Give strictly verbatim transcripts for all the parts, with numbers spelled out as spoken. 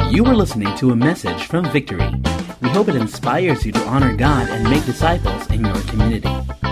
You are listening to a message from Victory. We hope it inspires you to honor God and make disciples in your community.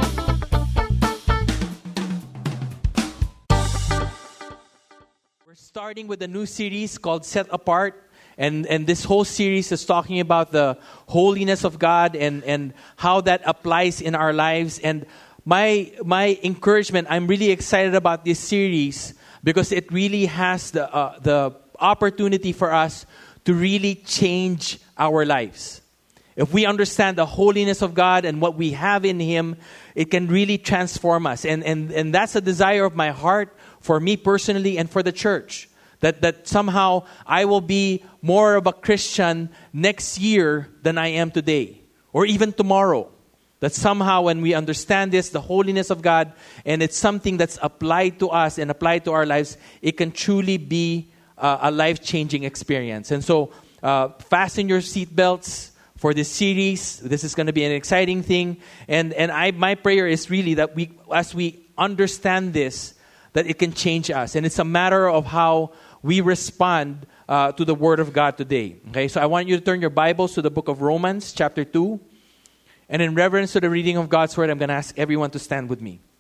We're starting with a new series called Set Apart. And and this whole series is talking about the holiness of God and, and how that applies in our lives. And my my encouragement, I'm really excited about this series because it really has the uh, the opportunity for us to really change our lives. If we understand the holiness of God and what we have in Him, it can really transform us. And and and that's a desire of my heart for me personally and for the church. That that somehow I will be more of a Christian next year than I am today. Or even tomorrow. That somehow when we understand this, the holiness of God, and it's something that's applied to us and applied to our lives, it can truly be uh, a life-changing experience. And so, uh, fasten your seatbelts for this series. This is going to be an exciting thing. And and I my prayer is really that we, as we understand this, that it can change us. And it's a matter of how we respond uh, to the Word of God today. Okay, so I want you to turn your Bibles to the book of Romans, chapter two. And in reverence to the reading of God's Word, I'm going to ask everyone to stand with me.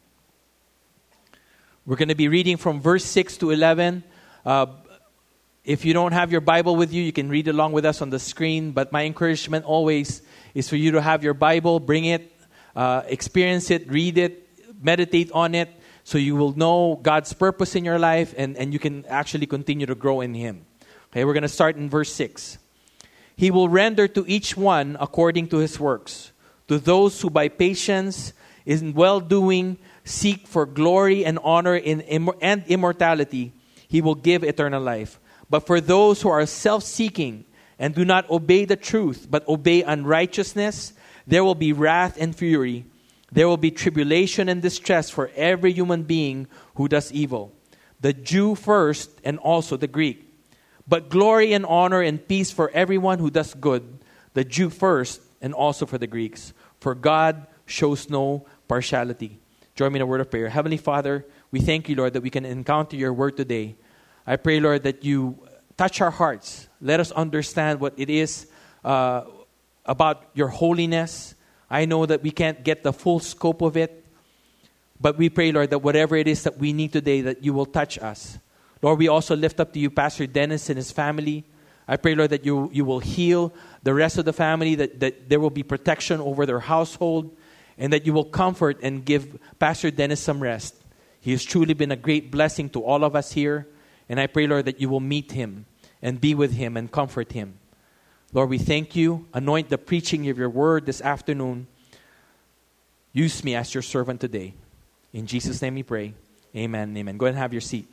We're going to be reading from verse six to eleven. Uh, if you don't have your Bible with you, you can read along with us on the screen. But my encouragement always is for you to have your Bible, bring it, uh, experience it, read it, meditate on it, so you will know God's purpose in your life and, and you can actually continue to grow in Him. Okay, we're going to start in verse six. He will render to each one according to his works. To those who by patience in well-doing seek for glory and honor in imm- and immortality, He will give eternal life. But for those who are self-seeking and do not obey the truth but obey unrighteousness, there will be wrath and fury. There will be tribulation and distress for every human being who does evil, the Jew first and also the Greek. But glory and honor and peace for everyone who does good, the Jew first and also for the Greeks. For God shows no partiality. Join me in a word of prayer. Heavenly Father, we thank you, Lord, that we can encounter your word today. I pray, Lord, that you touch our hearts. Let us understand what it is uh, about your holiness. I know that we can't get the full scope of it, but we pray, Lord, that whatever it is that we need today, that you will touch us. Lord, we also lift up to you Pastor Dennis and his family. I pray, Lord, that you, you will heal the rest of the family, that, that there will be protection over their household, and that you will comfort and give Pastor Dennis some rest. He has truly been a great blessing to all of us here, and I pray, Lord, that you will meet him and be with him and comfort him. Lord, we thank you. Anoint the preaching of your word this afternoon. Use me as your servant today. In Jesus' name we pray. Amen and amen. Go ahead and have your seat.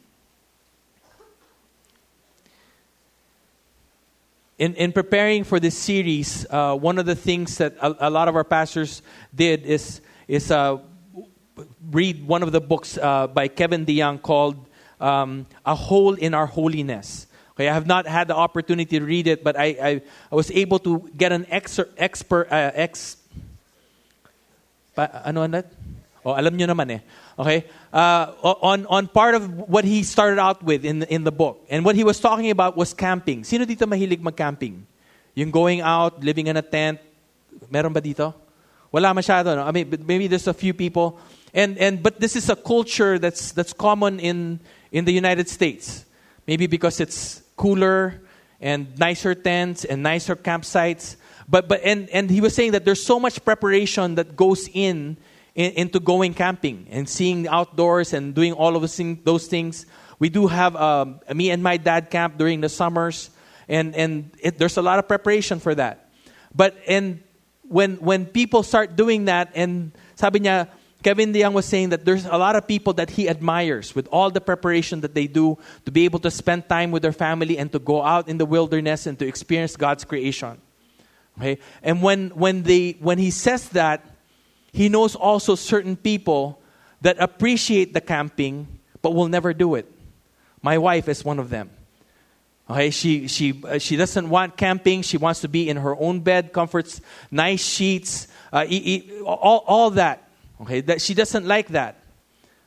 In in preparing for this series, uh, one of the things that a, a lot of our pastors did is, is uh, read one of the books uh, by Kevin DeYoung called um, A Hole in Our Holiness. Okay, I have not had the opportunity to read it, but I I, I was able to get an exer, expert uh, ex. Pa, ano that? Oh, alam nyo naman eh. Okay, uh, on on part of what he started out with in in the book, and what he was talking about was camping. Sino dito mahilig mag-camping? Yung going out, living in a tent. Meron ba dito? Wala masyado. No? I mean, maybe there's a few people, and and but this is a culture that's that's common in in the United States. Maybe because it's cooler and nicer tents and nicer campsites. But but and, and he was saying that there's so much preparation that goes in, in into going camping and seeing outdoors and doing all of those things. Those things. We do have um, me and my dad camp during the summers, and and it, there's a lot of preparation for that. But and when when people start doing that, and sabi niya, Kevin DeYoung was saying that there's a lot of people that he admires with all the preparation that they do to be able to spend time with their family and to go out in the wilderness and to experience God's creation. Okay? And when when they when he says that, he knows also certain people that appreciate the camping but will never do it. My wife is one of them. Okay, she she uh, she doesn't want camping. She wants to be in her own bed, comforts, nice sheets, uh, eat, eat, all all that. Okay, that she doesn't like that.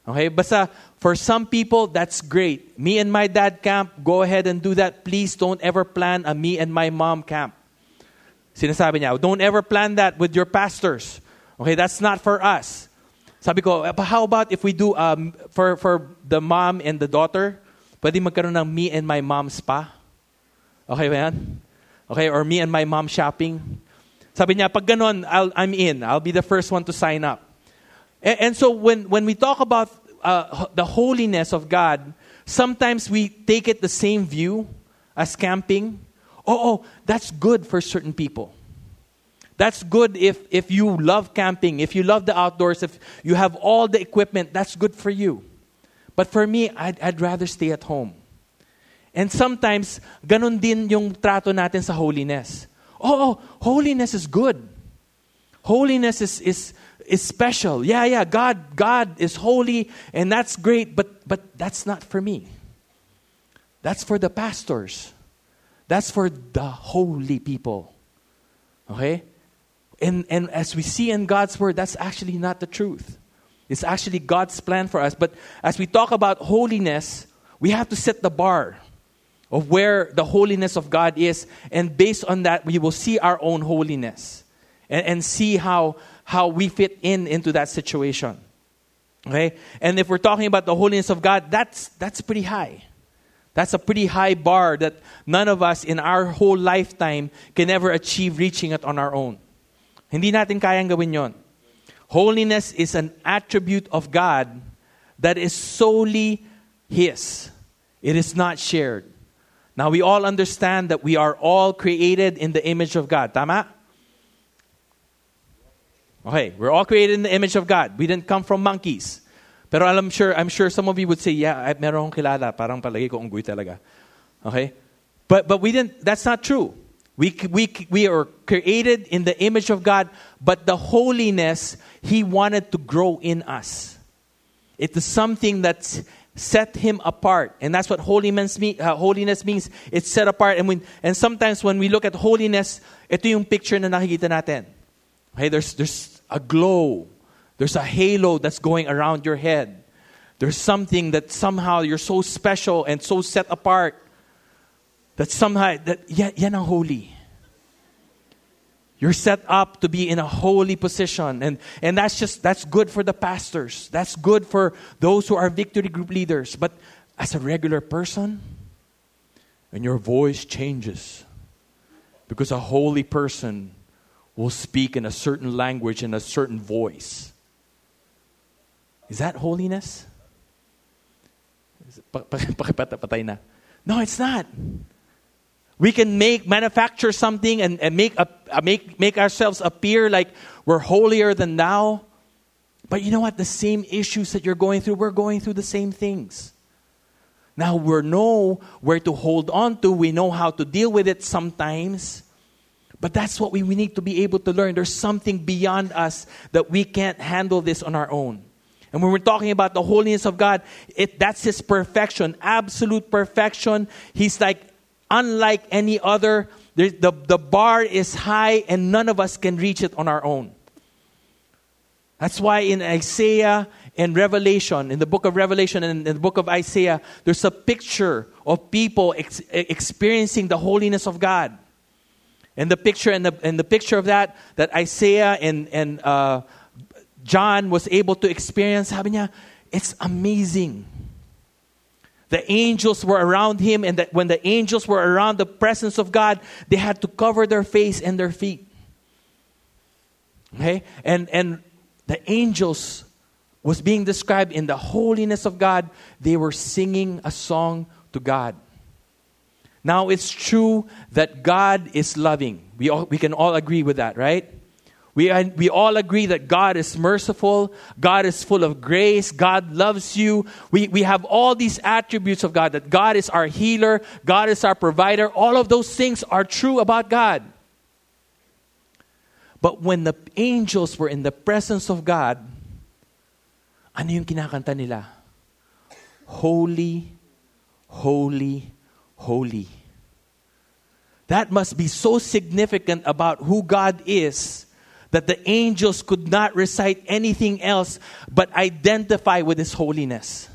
Okay? Basta, for some people, that's great. Me and my dad camp, go ahead and do that. Please don't ever plan a me and my mom camp. Sinasabi niya, don't ever plan that with your pastors. Okay, that's not for us. Sabi ko, how about if we do, um, for, for the mom and the daughter, pwede magkaroon ng me and my mom spa? Okay ba yan? Okay, or me and my mom shopping? Sabi niya, pag ganon, I'll, I'm in. I'll be the first one to sign up. And, and so when, when we talk about uh, the holiness of God, sometimes we take it the same view as camping. Oh, oh, that's good for certain people. That's good if, if you love camping, if you love the outdoors, if you have all the equipment, that's good for you. But for me, I'd, I'd rather stay at home. And sometimes, ganun din yung trato natin sa holiness. Oh, oh, holiness is good. Holiness is, is, is special. Yeah, yeah, God, God is holy and that's great, but, but that's not for me. That's for the pastors. That's for the holy people. Okay? And, and as we see in God's word, that's actually not the truth. It's actually God's plan for us. But as we talk about holiness, we have to set the bar of where the holiness of God is. And based on that, we will see our own holiness. And, and see how, how we fit in into that situation. Okay? And if we're talking about the holiness of God, that's, that's pretty high. That's a pretty high bar that none of us in our whole lifetime can ever achieve reaching it on our own. Hindi natin kayang gawin yon. Holiness is an attribute of God that is solely His. It is not shared. Now we all understand that we are all created in the image of God. Tama? Okay, we're all created in the image of God. We didn't come from monkeys. Pero I'm sure, I'm sure some of you would say, yeah, meron akong kilala. Parang palagi ko unggoy talaga. Okay? But, but we didn't, that's not true. We, we, we are created in the image of God, but the holiness, He wanted to grow in us. It is something that set Him apart. And that's what holiness, mean, uh, holiness means. It's set apart. And, when, and sometimes when we look at holiness, ito yung picture na nakikita natin. Okay, there's, there's a glow. There's a halo that's going around your head. There's something that somehow you're so special and so set apart that somehow, that yan, yan ang holy. You're set up to be in a holy position. And, and that's just, that's good for the pastors. That's good for those who are victory group leaders. But as a regular person, and your voice changes. Because a holy person will speak in a certain language and a certain voice. Is that holiness? Pakipatay na. No, it's not. We can make, manufacture something and, and make, a, make, make ourselves appear like we're holier than thou. But you know what? The same issues that you're going through, we're going through the same things. Now we know where to hold on to. We know how to deal with it sometimes. But that's what we, we need to be able to learn. There's something beyond us that we can't handle this on our own. And when we're talking about the holiness of God, it, that's His perfection, absolute perfection. He's like, unlike any other, the, the, the bar is high and none of us can reach it on our own. That's why in Isaiah and Revelation, in the book of Revelation and in the book of Isaiah, there's a picture of people ex- experiencing the holiness of God. And the picture and the, and the picture of that, that Isaiah and, and uh, John was able to experience, sabi niya, it's amazing. The angels were around him, and that when the angels were around the presence of God, they had to cover their face and their feet. Okay? And and the angels was being described in the holiness of God. They were singing a song to God. Now it's true that God is loving. We all, we can all agree with that, right? We, we all agree that God is merciful. God is full of grace. God loves you. We, we have all these attributes of God, that God is our healer. God is our provider. All of those things are true about God. But when the angels were in the presence of God, ano yung kinakanta nila? Holy, holy, holy. That must be so significant about who God is, that the angels could not recite anything else but identify with His holiness.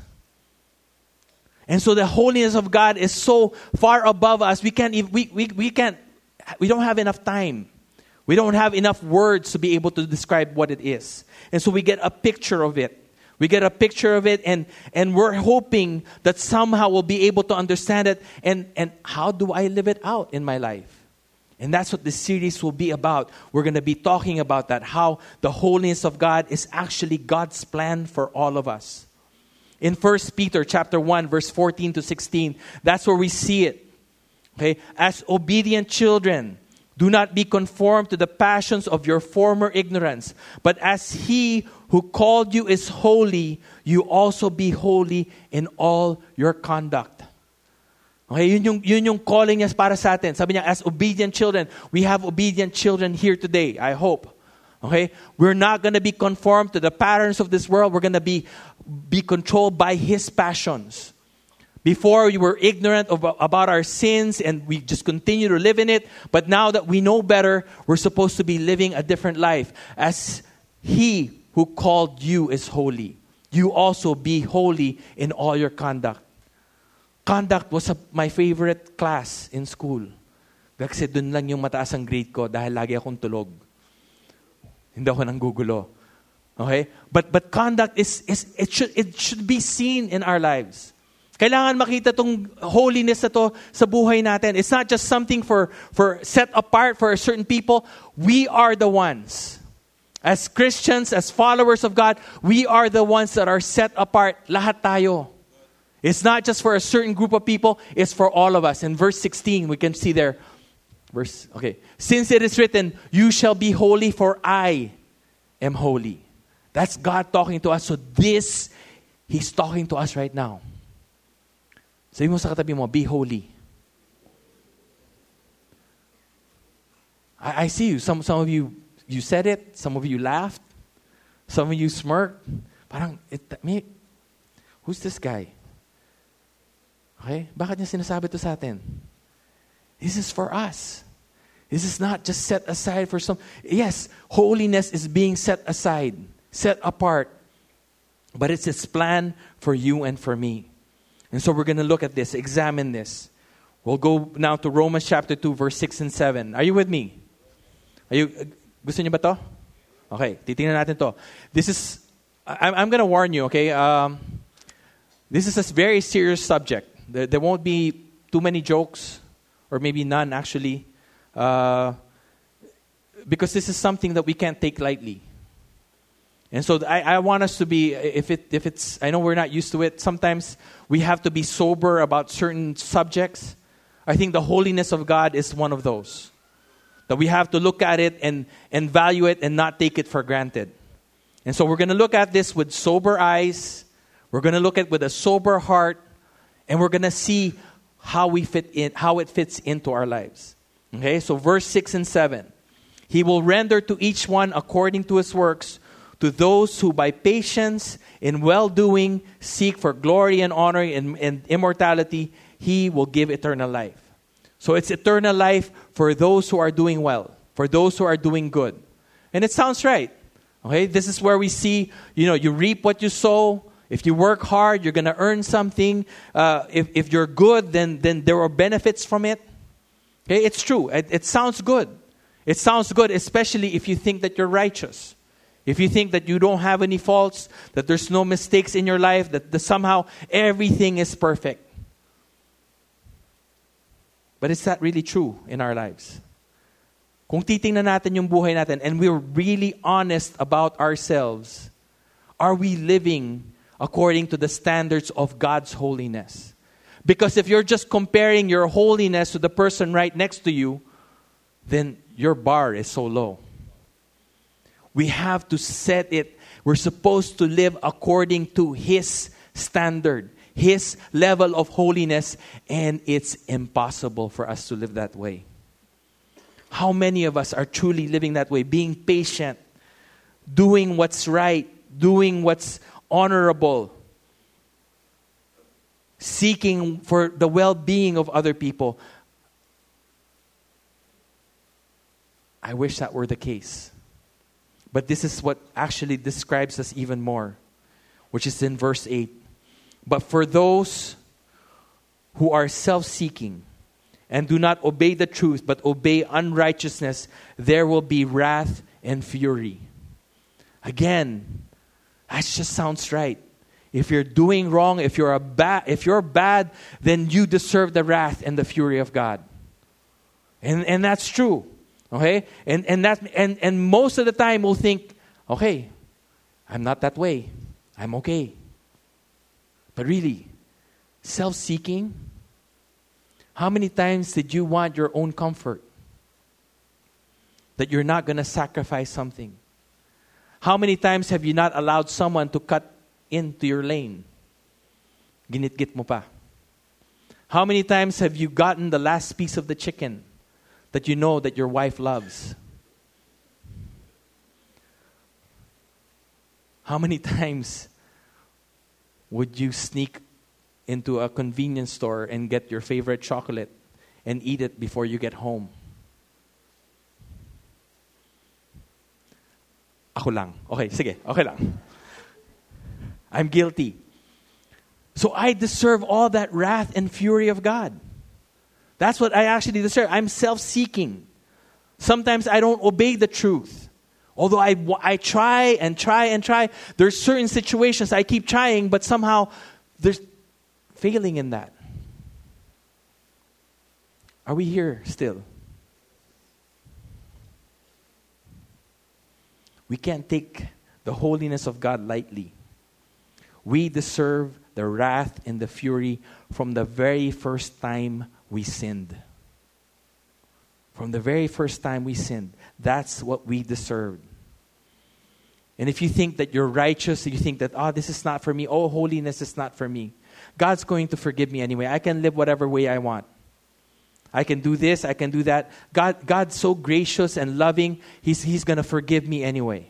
And so the holiness of God is so far above us. We can't even, we, we, we can't, we don't have enough time. We don't have enough words to be able to describe what it is. And so we get a picture of it. We get a picture of it, and, and we're hoping that somehow we'll be able to understand it. And, and how do I live it out in my life? And that's what this series will be about. We're going to be talking about that, how the holiness of God is actually God's plan for all of us. In First Peter chapter one, verse fourteen to sixteen, that's where we see it. Okay, as obedient children, do not be conformed to the passions of your former ignorance, but as He who called you is holy, you also be holy in all your conduct. Okay, yun yung, yun yung calling niya para sa atin. Sabi niya, as obedient children, we have obedient children here today, I hope. Okay? We're not going to be conformed to the patterns of this world. We're going to be, be controlled by His passions. Before we were ignorant of, about our sins and we just continue to live in it. But now that we know better, we're supposed to be living a different life. As He who called you is holy, you also be holy in all your conduct. Conduct was a, my favorite class in school. Kasi dun lang yung mataas ang grade ko dahil lagi akong tulog. Hindi ako nanggugulo. Okay? But but conduct is, is it should it should be seen in our lives. Kailangan makita tong holiness na to sa buhay natin. It's not just something for for set apart for certain people. We are the ones. As Christians, as followers of God, we are the ones that are set apart. Lahat tayo. It's not just for a certain group of people, it's for all of us. In verse sixteen, we can see there, verse, okay. Since it is written, you shall be holy for I am holy. That's God talking to us. So this, He's talking to us right now. Sabi mo sa katabi mo, be holy. I, I see you. Some, some of you, you said it. Some of you laughed. Some of you smirked. Parang, it, me, who's this guy? Okay? Bakit niya sinasabi to sa atin? This is for us. This is not just set aside for some. Yes, holiness is being set aside, set apart. But it's His plan for you and for me. And so we're going to look at this, examine this. We'll go now to Romans chapter two, verse six and seven. Are you with me? Are you, gusto niyo ba to? Okay, titingnan natin to. This is, I'm, I'm going to warn you, okay? Um, this is a very serious subject. There, there won't be too many jokes, or maybe none actually, uh, because this is something that we can't take lightly. And so I, I want us to be, if it if it's, I know we're not used to it. Sometimes we have to be sober about certain subjects. I think the holiness of God is one of those. That we have to look at it and, and value it and not take it for granted. And so we're going to look at this with sober eyes. We're going to look at it with a sober heart. And we're going to see how we fit in, how it fits into our lives. Okay, so verse six and seven. He will render to each one according to his works, to those who by patience in well-doing seek for glory and honor and, and immortality, He will give eternal life. So it's eternal life for those who are doing well, for those who are doing good. And it sounds right. Okay, this is where we see, you know, you reap what you sow. If you work hard, you're going to earn something. Uh, if, if you're good, then, then there are benefits from it. Okay, it's true. It, it sounds good. It sounds good, especially if you think that you're righteous. If you think that you don't have any faults, that there's no mistakes in your life, that the, somehow everything is perfect. But is that really true in our lives? Kung titingnan natin yung buhay natin and we're really honest about ourselves, are we living according to the standards of God's holiness? Because if you're just comparing your holiness to the person right next to you, then your bar is so low. We have to set it. We're supposed to live according to His standard, His level of holiness, and it's impossible for us to live that way. How many of us are truly living that way? Being patient, doing what's right, doing what's honorable, seeking for the well-being of other people. I wish that were the case. But this is what actually describes us even more, which is in verse eight. But for those who are self-seeking and do not obey the truth, but obey unrighteousness, there will be wrath and fury. Again, that just sounds right. If you're doing wrong, if you're a bad, if you're bad, then you deserve the wrath and the fury of God. And and that's true. Okay? And and that and, and most of the time we'll think, okay, I'm not that way. I'm okay. But really, self-seeking, how many times did you want your own comfort? That you're not going to sacrifice something? How many times have you not allowed someone to cut into your lane? Ginit-git mo pa. How many times have you gotten the last piece of the chicken that you know that your wife loves? How many times would you sneak into a convenience store and get your favorite chocolate and eat it before you get home? Ako lang. Okay, sige. Okay lang. I'm guilty. So I deserve all that wrath and fury of God. That's what I actually deserve. I'm self-seeking. Sometimes I don't obey the truth. Although I, I try and try and try. There's certain situations I keep trying, but somehow there's failing in that. Are we here still? We can't take the holiness of God lightly. We deserve the wrath and the fury from the very first time we sinned. From the very first time we sinned. That's what we deserved. And if you think that you're righteous, you think that, oh, this is not for me. Oh, holiness is not for me. God's going to forgive me anyway. I can live whatever way I want. I can do this, I can do that. God, God's so gracious and loving, He's, he's going to forgive me anyway.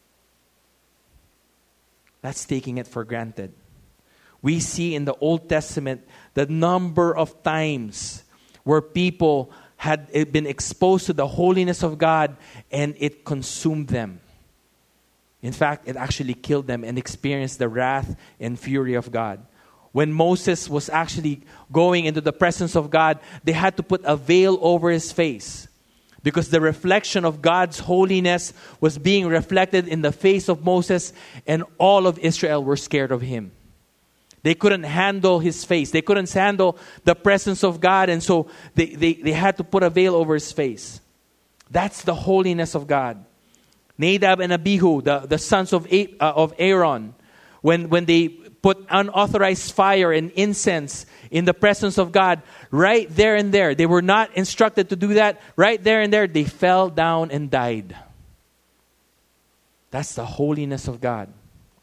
That's taking it for granted. We see in the Old Testament the number of times where people had been exposed to the holiness of God and it consumed them. In fact, it actually killed them and experienced the wrath and fury of God. When Moses was actually going into the presence of God, they had to put a veil over his face because the reflection of God's holiness was being reflected in the face of Moses, and all of Israel were scared of him. They couldn't handle his face. They couldn't handle the presence of God, and so they, they, they had to put a veil over his face. That's the holiness of God. Nadab and Abihu, the, the sons of, A, uh, of Aaron, when, when they put unauthorized fire and incense in the presence of God, right there and there, they were not instructed to do that. Right there and there, they fell down and died. That's the holiness of God.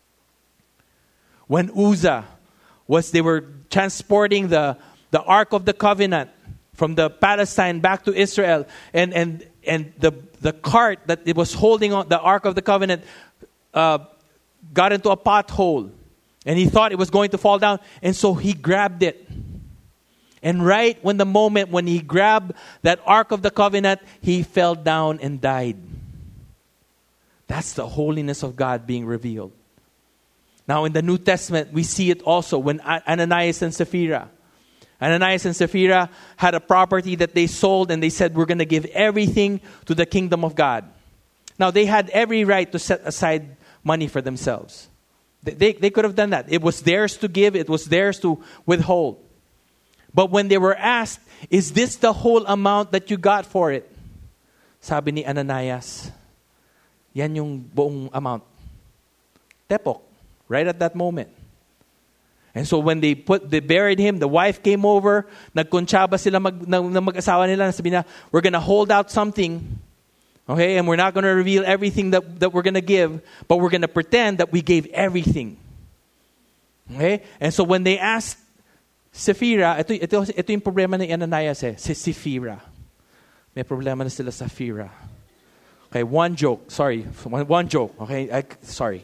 When Uzzah was, they were transporting the, the Ark of the Covenant from the Palestine back to Israel, and and and the the cart that it was holding on the Ark of the Covenant uh, got into a pothole. And he thought it was going to fall down. And so he grabbed it. And right when the moment when he grabbed that Ark of the Covenant, he fell down and died. That's the holiness of God being revealed. Now in the New Testament, we see it also when Ananias and Sapphira. Ananias and Sapphira had a property that they sold, and they said, we're going to give everything to the kingdom of God. Now they had every right to set aside money for themselves. They, they could have done that. It was theirs to give. It was theirs to withhold. But when they were asked, is this the whole amount that you got for it? Sabi ni Ananias, yan yung buong amount. Tepok. Right at that moment. And so when they put, they buried him, the wife came over, nagkuntsaba sila mag, na, na mag-asawa nila, sabi na, we're gonna hold out something. Okay, and we're not going to reveal everything that, that we're going to give, but we're going to pretend that we gave everything. Okay? And so when they asked Sapphira, ito, ito, ito yung problema ni Ananias eh, si Sapphira. May problema na sila sa Sapphira. Okay, one joke. Sorry, one, one joke. Okay, I, sorry.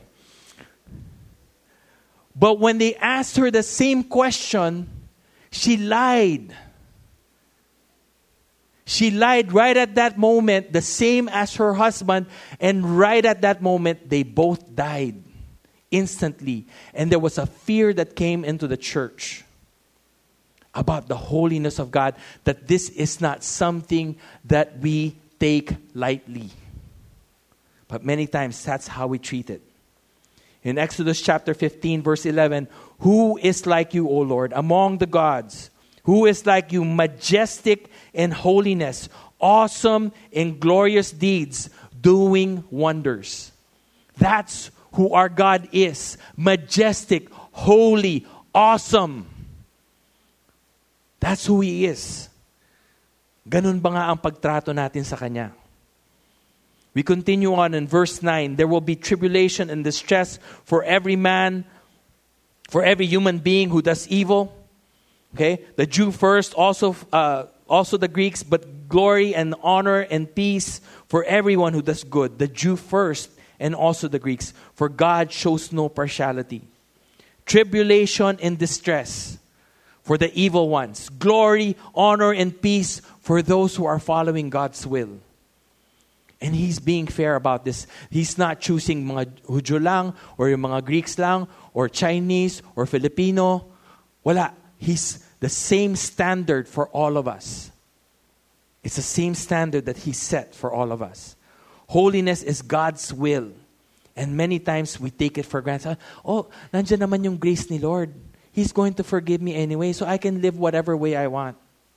But when they asked her the same question, she lied. She lied right at that moment, the same as her husband. And right at that moment, they both died instantly. And there was a fear that came into the church about the holiness of God, that this is not something that we take lightly. But many times, that's how we treat it. In Exodus chapter fifteen, verse eleven, who is like you, O Lord, among the gods? Who is like you, majestic in holiness, awesome in glorious deeds, doing wonders? That's who our God is. Majestic, holy, awesome. That's who He is. Ganun ba nga ang pagtrato natin sa Kanya? We continue on in verse nine. There will be tribulation and distress for every man, for every human being who does evil. Okay, the Jew first, also uh, also the Greeks, but glory and honor and peace for everyone who does good. The Jew first and also the Greeks, for God shows no partiality. Tribulation and distress for the evil ones. Glory, honor, and peace for those who are following God's will. And He's being fair about this. He's not choosing mga Hudyo lang, or yung mga Greeks lang, or Chinese, or Filipino. Wala. He's the same standard for all of us. It's the same standard that He set for all of us. Holiness is God's will. And many times we take it for granted. Oh, nandiyan naman yung grace ni Lord. He's going to forgive me anyway, so I can live whatever way I want.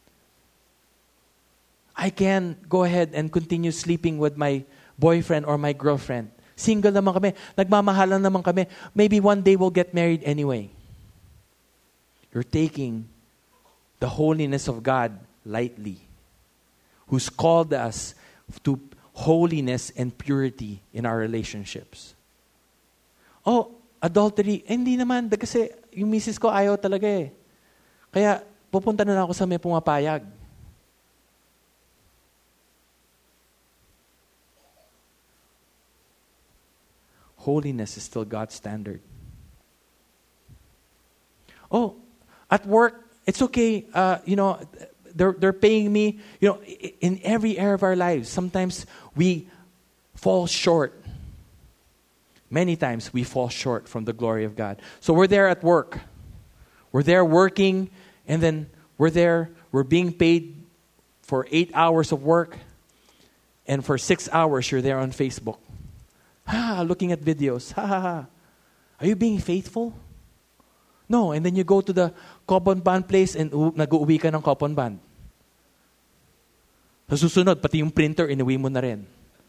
I can go ahead and continue sleeping with my boyfriend or my girlfriend. Single naman kami. Nagmamahalan naman kami. Maybe one day we'll get married anyway. You're taking the holiness of God lightly, who's called us to holiness and purity in our relationships. Oh, adultery. Eh, hindi naman. Kasi yung misis ko ayaw talaga eh. Kaya pupunta na ako sa may pumapayag. Holiness is still God's standard. Oh, at work, it's okay. Uh, you know, they're they're paying me. You know, in every area of our lives, sometimes we fall short. Many times we fall short from the glory of God. So we're there at work. We're there working, and then we're there. We're being paid for eight hours of work, and for six hours you're there on Facebook. Ha, looking at videos. Ha, ha, ha. Are you being faithful? No. And then you go to the Coupon Band place and uh, nag-uwi ka ng Coupon Band. Sa susunod, pati yung printer, inuwi mo na rin.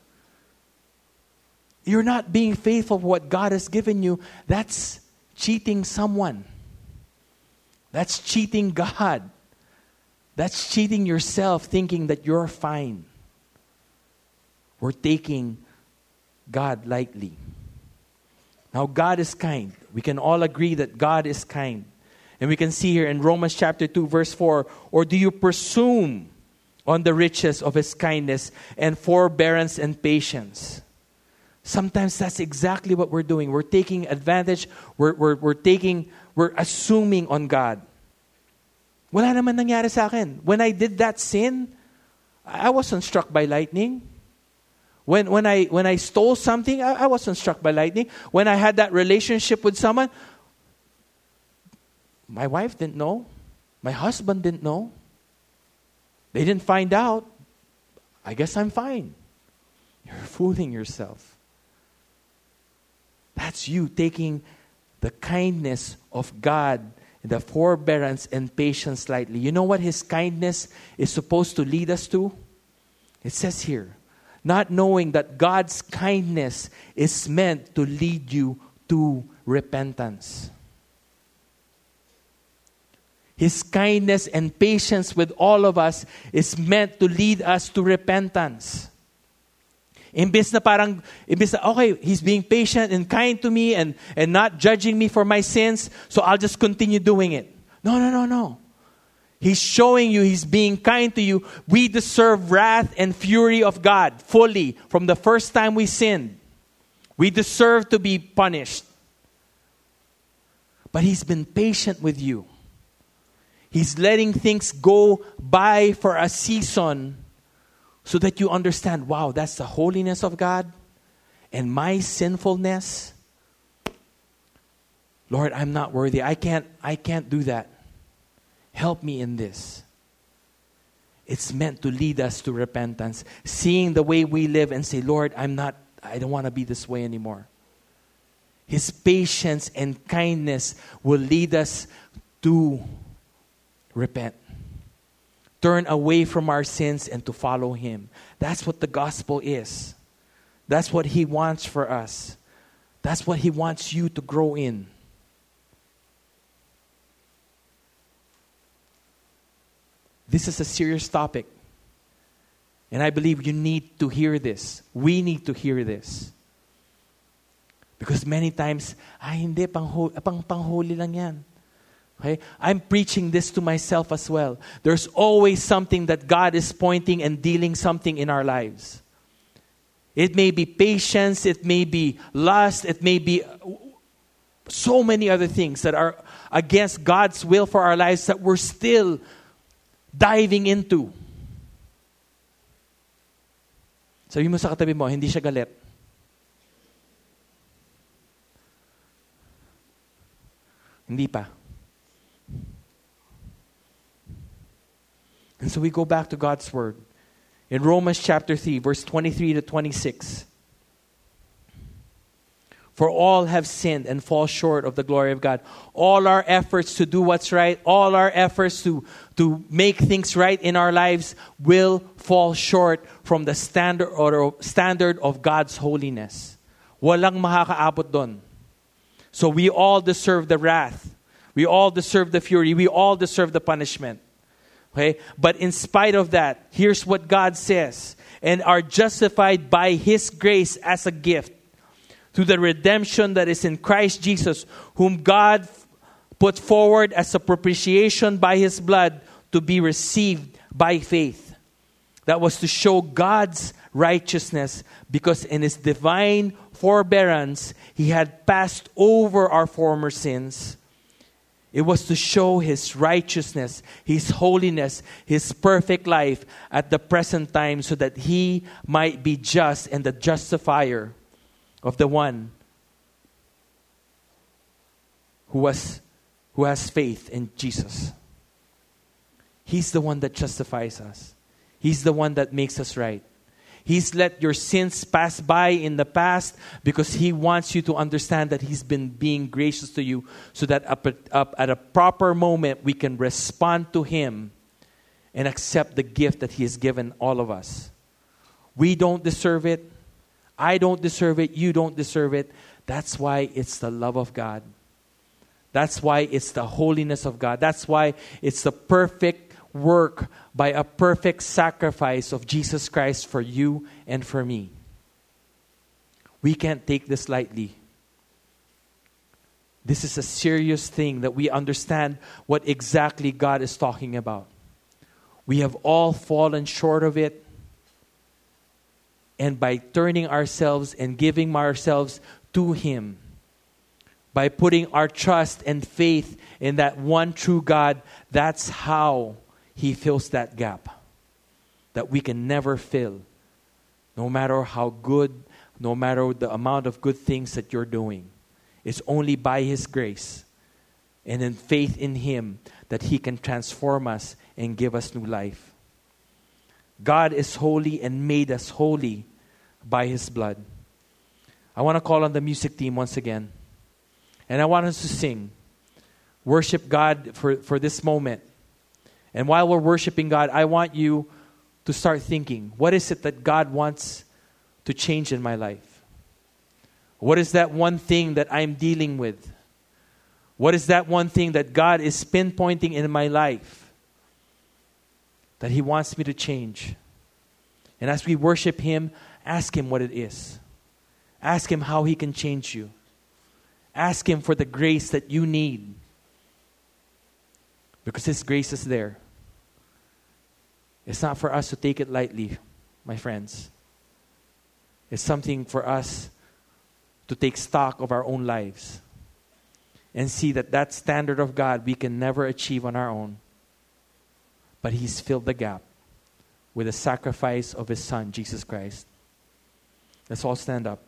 You're not being faithful for what God has given you. That's cheating someone. That's cheating God. That's cheating yourself, thinking that you're fine. We're taking God lightly. Now, God is kind. We can all agree that God is kind. And we can see here in Romans chapter two, verse four, or do you presume on the riches of His kindness and forbearance and patience? Sometimes that's exactly what we're doing. We're taking advantage. We're, we're, we're taking, we're assuming on God. Wala naman nangyari sa akin. When I did that sin, I wasn't struck by lightning. When when I when I stole something, I, I wasn't struck by lightning. When I had that relationship with someone, my wife didn't know. My husband didn't know. They didn't find out. I guess I'm fine. You're fooling yourself. That's you taking the kindness of God, the forbearance and patience lightly. You know what His kindness is supposed to lead us to? It says here, not knowing that God's kindness is meant to lead you to repentance. His kindness and patience with all of us is meant to lead us to repentance. Imbes na parang, imbes na, okay, He's being patient and kind to me and, and not judging me for my sins, so I'll just continue doing it. No, no, no, no. He's showing you He's being kind to you. We deserve wrath and fury of God fully from the first time we sinned. We deserve to be punished. But He's been patient with you. He's letting things go by for a season so that you understand, wow, that's the holiness of God and my sinfulness. Lord, I'm not worthy. I can't, I can't do that. Help me in this. It's meant to lead us to repentance. Seeing the way we live and say, Lord, I'm not, I don't want to be this way anymore. His patience and kindness will lead us to repent. Turn away from our sins and to follow Him. That's what the gospel is. That's what He wants for us. That's what He wants you to grow in. This is a serious topic. And I believe you need to hear this. We need to hear this. Because many times, ay hindi, pang, pang, panghuli lang yan. Okay? I'm preaching this to myself as well. There's always something that God is pointing and dealing something in our lives. It may be patience, it may be lust, it may be so many other things that are against God's will for our lives that we're still diving into. Sabi mo sa katabi mo, hindi siya galit. Hindi pa. And so we go back to God's Word. In Romans chapter three, verse twenty-three to twenty-six. For all have sinned and fall short of the glory of God. All our efforts to do what's right, all our efforts to, to make things right in our lives will fall short from the standard or standard of God's holiness. Walang makakaabot doon. So we all deserve the wrath. We all deserve the fury. We all deserve the punishment. Okay? But in spite of that, here's what God says. And are justified by His grace as a gift. To the redemption that is in Christ Jesus, whom God put forward as a propitiation by His blood to be received by faith. That was to show God's righteousness, because in His divine forbearance, He had passed over our former sins. It was to show His righteousness, His holiness, His perfect life at the present time, so that He might be just and the justifier of the one who was who has faith in Jesus. He's the one that justifies us. He's the one that makes us right. He's let your sins pass by in the past because He wants you to understand that He's been being gracious to you, so that up at, up at a proper moment we can respond to Him and accept the gift that He has given all of us. We don't deserve it. I don't deserve it. You don't deserve it. That's why it's the love of God. That's why it's the holiness of God. That's why it's the perfect work by a perfect sacrifice of Jesus Christ for you and for me. We can't take this lightly. This is a serious thing that we understand what exactly God is talking about. We have all fallen short of it. And by turning ourselves and giving ourselves to Him, by putting our trust and faith in that one true God, that's how He fills that gap that we can never fill. No matter how good, no matter the amount of good things that you're doing. It's only by His grace and in faith in Him that He can transform us and give us new life. God is holy and made us holy by His blood. I want to call on the music team once again. And I want us to sing. Worship God for, for this moment. And while we're worshiping God, I want you to start thinking, what is it that God wants to change in my life? What is that one thing that I'm dealing with? What is that one thing that God is pinpointing in my life that He wants me to change? And as we worship Him, ask Him what it is. Ask Him how He can change you. Ask Him for the grace that you need. Because His grace is there. It's not for us to take it lightly, my friends. It's something for us to take stock of our own lives and see that that standard of God we can never achieve on our own. But He's filled the gap with the sacrifice of His Son, Jesus Christ. Let's all stand up.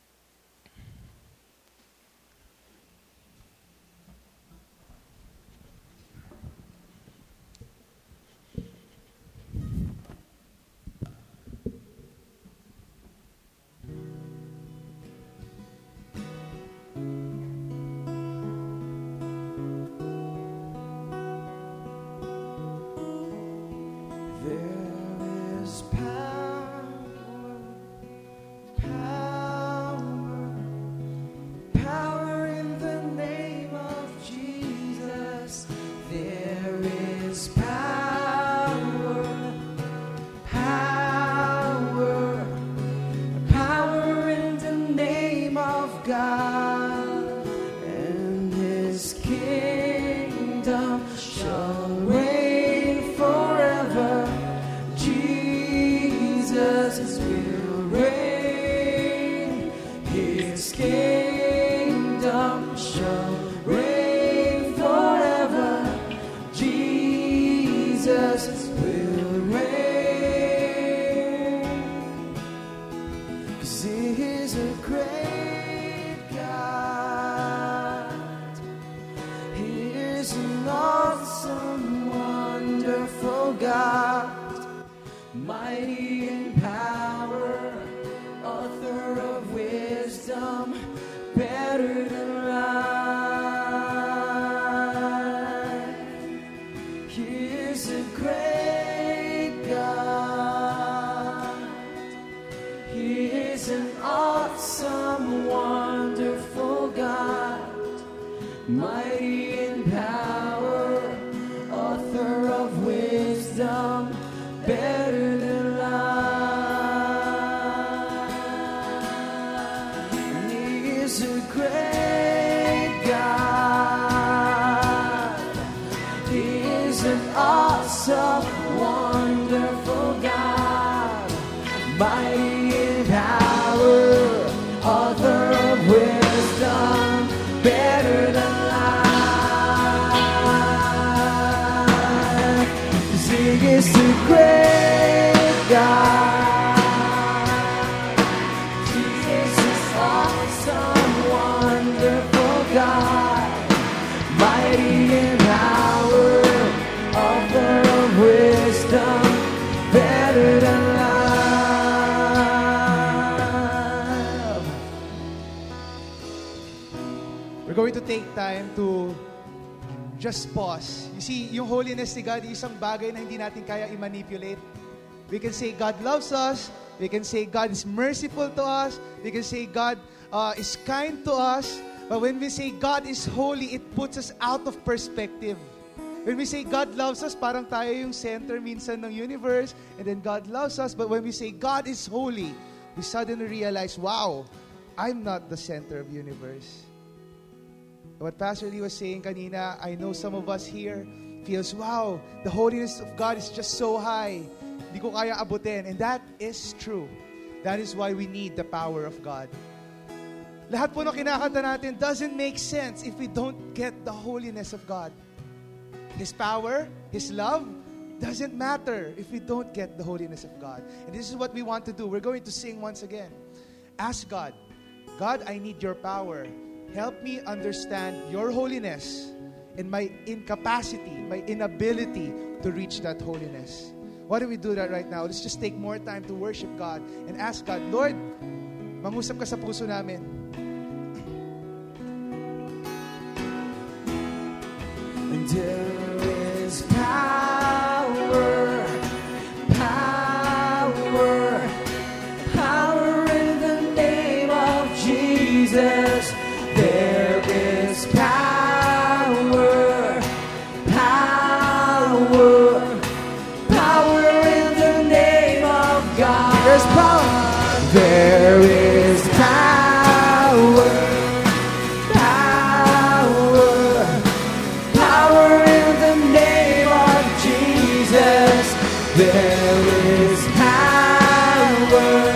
Just pause. You see, yung holiness ni God, isang bagay na hindi natin kaya i-manipulate. We can say God loves us. We can say God is merciful to us. We can say God uh, is kind to us. But when we say God is holy, it puts us out of perspective. When we say God loves us, parang tayo yung center minsan ng universe. And then God loves us. But when we say God is holy, we suddenly realize, wow, I'm not the center of the universe. What Pastor Lee was saying kanina, I know some of us here feels, wow, the holiness of God is just so high. Hindi ko kaya abutin. And that is true. That is why we need the power of God. Lahat po ng kinakanta natin doesn't make sense if we don't get the holiness of God. His power, His love, doesn't matter if we don't get the holiness of God. And this is what we want to do. We're going to sing once again. Ask God, God, I need your power. Help me understand your holiness and my incapacity, my inability to reach that holiness. Why don't we do that right now? Let's just take more time to worship God and ask God, Lord, mangusap ka sa puso namin. And there is power, power, power in the name of Jesus. There is power, power, power in the name of God. There's power. There is power, power, power in the name of Jesus. There is power.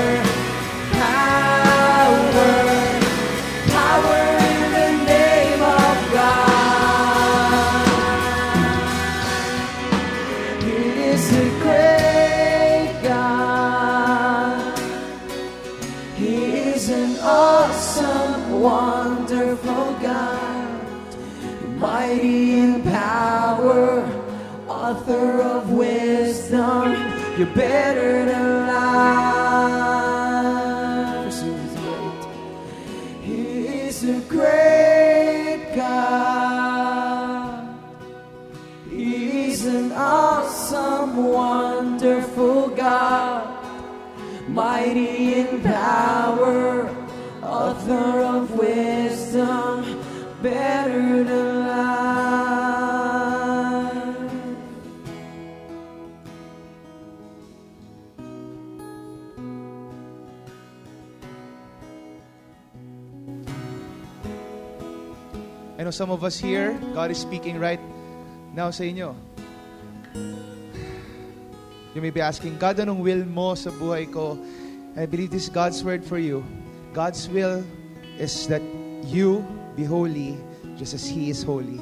Great awesome, wonderful God, mighty in power, author of wisdom, you're better than life. He is a great God. He's an awesome, wonderful God, mighty in power, author of wisdom, better than life. I know some of us here, God is speaking right now sa inyo. You may be asking, God, anong will mo sa buhay ko? I believe this is God's word for you. God's will is that you be holy just as He is holy.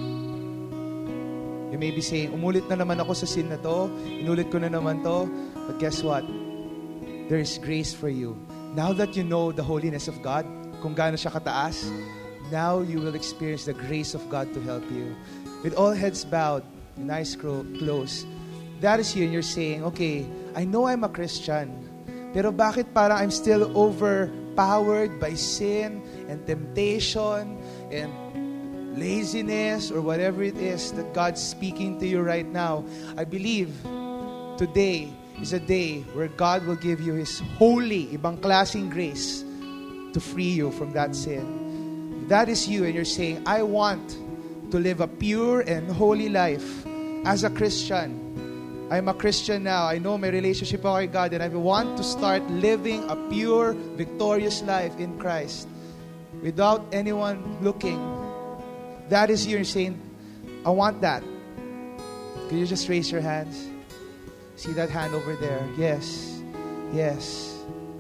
You may be saying, umulit na naman ako sa sin na to, inulit ko na naman to, but guess what? There is grace for you. Now that you know the holiness of God, kung gaano siya kataas, now you will experience the grace of God to help you. With all heads bowed, and eyes closed, that is you and you're saying, okay, I know I'm a Christian, pero bakit parang I'm still overpowered by sin and temptation and laziness or whatever it is that God's speaking to you right now? I believe today is a day where God will give you His holy, ibang klaseng grace to free you from that sin. If that is you and you're saying, I want to live a pure and holy life as a Christian. I'm a Christian now. I know my relationship ako kay God and I want to start living a pure, victorious life in Christ without anyone looking. That is you. You're saying, I want that. Can you just raise your hands? See that hand over there? Yes. Yes.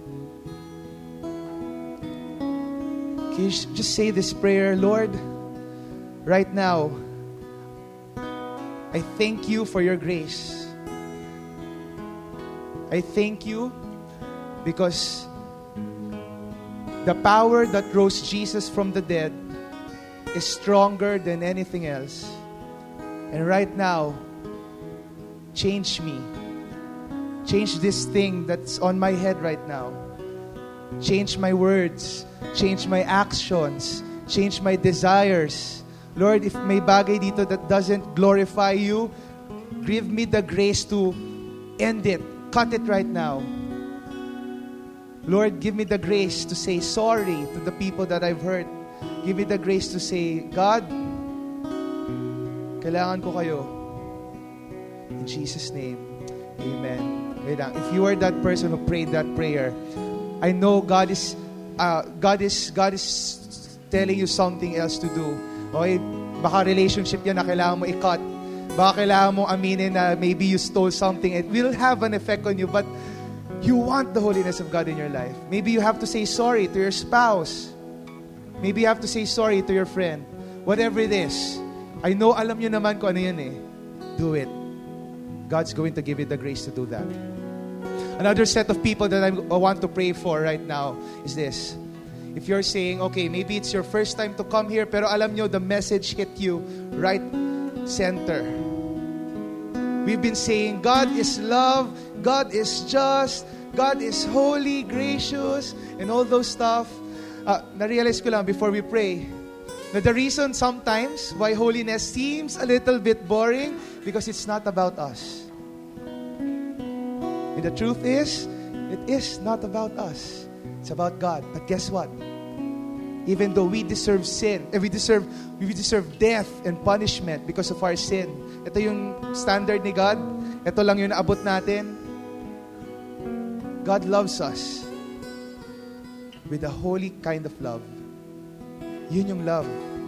Can you just say this prayer? Lord, right now, I thank you for your grace. I thank you because the power that rose Jesus from the dead is stronger than anything else. And right now, change me. Change this thing that's on my head right now. Change my words. Change my actions. Change my desires. Lord, if may bagay dito that doesn't glorify you, give me the grace to end it. Cut it right now. Lord, give me the grace to say sorry to the people that I've hurt. Give me the grace to say, God, kailangan ko kayo. In Jesus' name, amen. Wait lang. If you are that person who prayed that prayer, I know God is, uh, God is, God is telling you something else to do. Okay? Baka relationship yan na kailangan mo i-cut. Baka kailangan mong aminin na maybe you stole something. It will have an effect on you, but you want the holiness of God in your life. Maybe you have to say sorry to your spouse. Maybe you have to say sorry to your friend. Whatever it is. I know, alam nyo naman kung ano yun eh. Do it. God's going to give you the grace to do that. Another set of people that I want to pray for right now is this. If you're saying, okay, maybe it's your first time to come here, pero alam nyo, the message hit you right center. We've been saying, God is love, God is just, God is holy, gracious, and all those stuff. Uh, na-realize ko lang before we pray, na the reason sometimes why holiness seems a little bit boring, because it's not about us. And the truth is, it is not about us. It's about God. But guess what? Even though we deserve sin, eh, we deserve we deserve death and punishment because of our sin. Ito yung standard ni God. Ito lang yung naabot natin. God loves us with a holy kind of love. Yun yung love.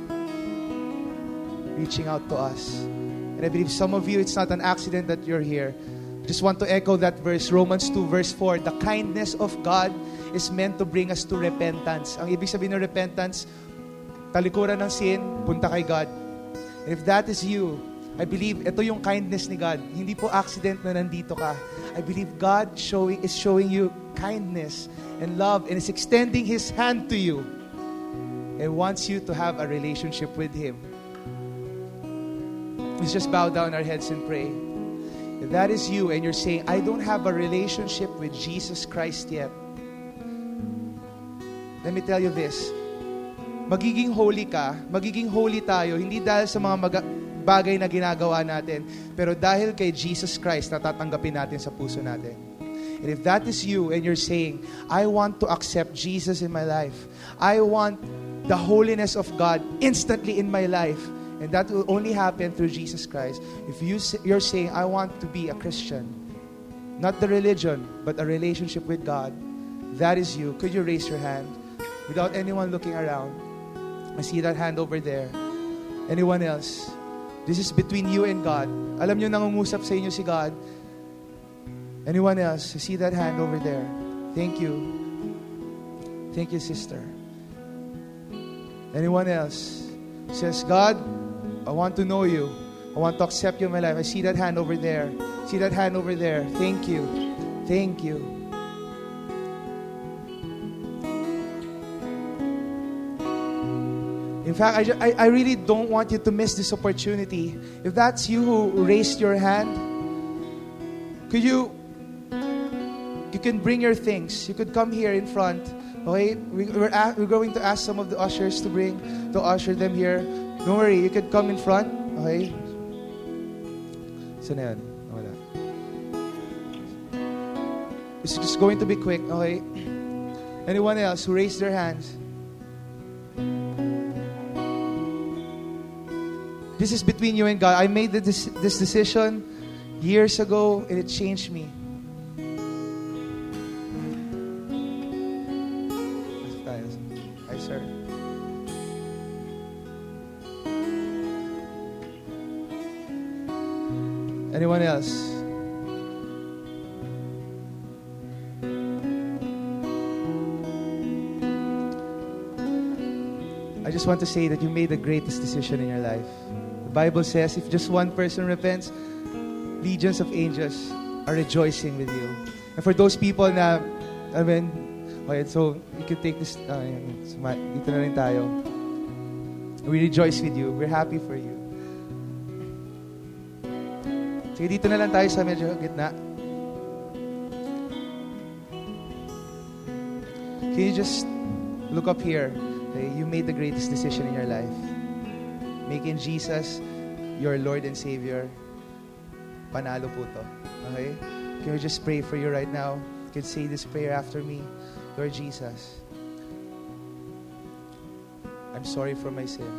Reaching out to us. And I believe some of you, it's not an accident that you're here. I just want to echo that verse, Romans two verse four. The kindness of God is meant to bring us to repentance. Ang ibig sabihin ng repentance, talikuran ng sin, punta kay God. And if that is you, I believe ito yung kindness ni God. Hindi po accident na nandito ka. I believe God showing is showing you kindness and love and is extending His hand to you and wants you to have a relationship with Him. Let's just bow down our heads and pray. If that is you and you're saying, I don't have a relationship with Jesus Christ yet, let me tell you this. Magiging holy ka, magiging holy tayo, hindi dahil sa mga mag- bagay na ginagawa natin, pero dahil kay Jesus Christ na tatanggapin natin sa puso natin. And if that is you and you're saying, I want to accept Jesus in my life, I want the holiness of God instantly in my life, and that will only happen through Jesus Christ. If you, you're saying, I want to be a Christian, not the religion, but a relationship with God, that is you. Could you raise your hand without anyone looking around? I see that hand over there. Anyone else? This is between you and God. Alam nyo, nangungusap sa inyo si God. Anyone else? I see that hand over there. Thank you. Thank you, sister. Anyone else? Says, God, I want to know you. I want to accept you in my life. I see that hand over there. See that hand over there. Thank you. Thank you. In fact, I, ju- I, I really don't want you to miss this opportunity. If that's you who raised your hand, could you, you can bring your things. You could come here in front. Okay? We, we're, a- we're going to ask some of the ushers to bring, to usher them here. Don't worry, you could come in front. Okay? Saan na yan? Wala. It's just going to be quick. Okay? Anyone else who raised their hands? This is between you and God. I made the, this, this decision years ago and it changed me. Hi, sir. Anyone else? I just want to say that you made the greatest decision in your life. The Bible says if just one person repents, legions of angels are rejoicing with you. And for those people na, I mean, okay, so you can take this, uh, dito na rin tayo. We rejoice with you. We're happy for you. Sige, dito na lang tayo sa medyo gitna. Can you just look up here? Okay, you made the greatest decision in your life. Making Jesus your Lord and Savior. Panalo po to. Okay? Can we just pray for you right now? You can say this prayer after me. Lord Jesus, I'm sorry for my sins.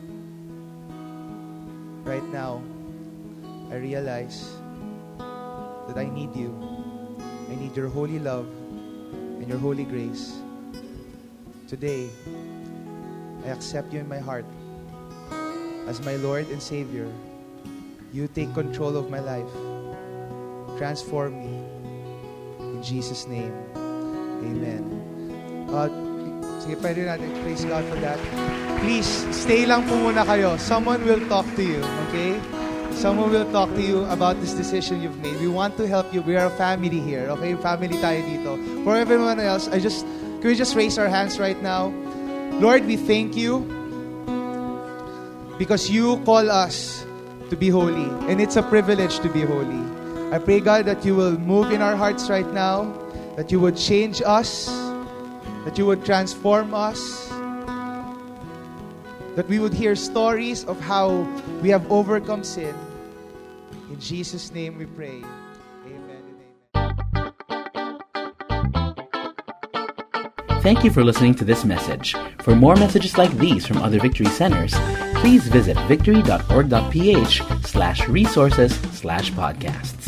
Right now, I realize that I need you. I need your holy love and your holy grace. Today, I accept you in my heart as my Lord and Savior. You take control of my life. Transform me. In Jesus' name, amen. Uh, sige, pwede natin. Praise God for that. Please, stay lang po muna kayo. Someone will talk to you, okay? Someone will talk to you about this decision you've made. We want to help you. We are a family here, okay? Family tayo dito. For everyone else, I just, can we just raise our hands right now? Lord, we thank you because you call us to be holy. And it's a privilege to be holy. I pray, God, that you will move in our hearts right now, that you would change us, that you would transform us, that we would hear stories of how we have overcome sin. In Jesus' name we pray. Amen and amen. Thank you for listening to this message. For more messages like these from other Victory Centers, please visit victory dot org dot p h slash resources slash podcasts.